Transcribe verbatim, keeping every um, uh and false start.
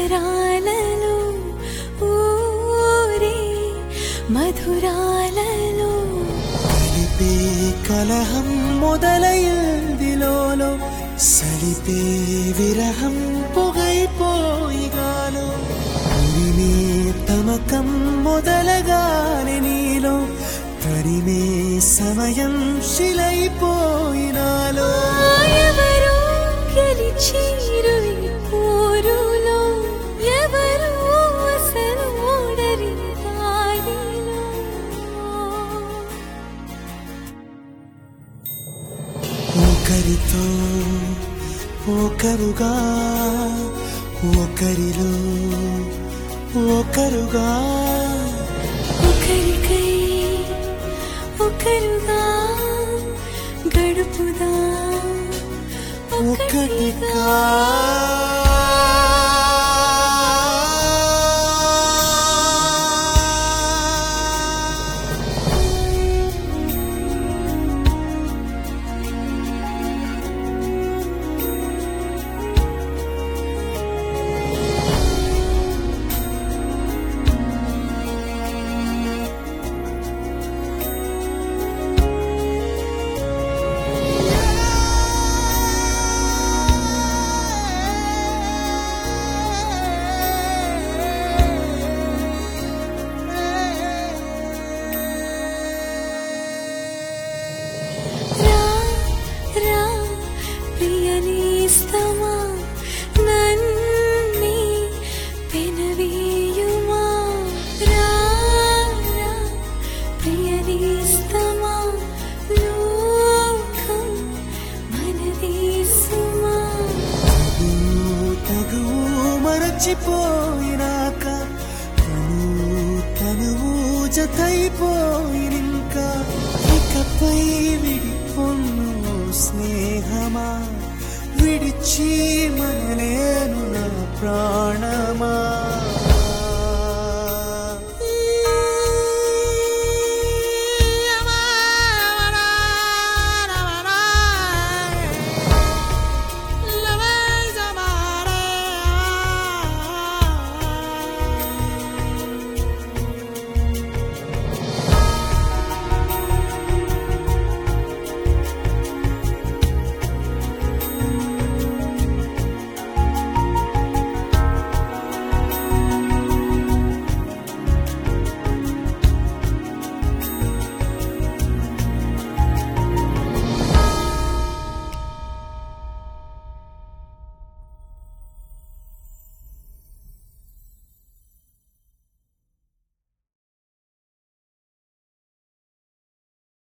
అక్షరాలలో ఊరే మధురాలలో కలిపే కలహం మొదలైందిలోలో సలిపే విరహం పొగైపోయిగాలో ఉరిమే తమకం మొదలగానే నీలో తరిమే సమయం శిలైపోయినాలో ఎవరో గెలిచిరు ఈ పోరులో ఎవరో అసలు ఓడరి దారిలో ఒకరితో ఒకరుగా ఒకరిలో ఒకరుగా ఒకరికై ఒకరుగా గడుపుదా ఒకటిగా రా రా ప్రియనేస్తమా నన్నే పెనవేయుమా రా రా ప్రియనేస్తమా లోకం మనదేసుమా తగువు మరచిపోయినాక తనువు జతైపోయినింకా ఇకపై విడిపొన్ను స్నేహమా విడిచి మనలేను నా ప్రాణ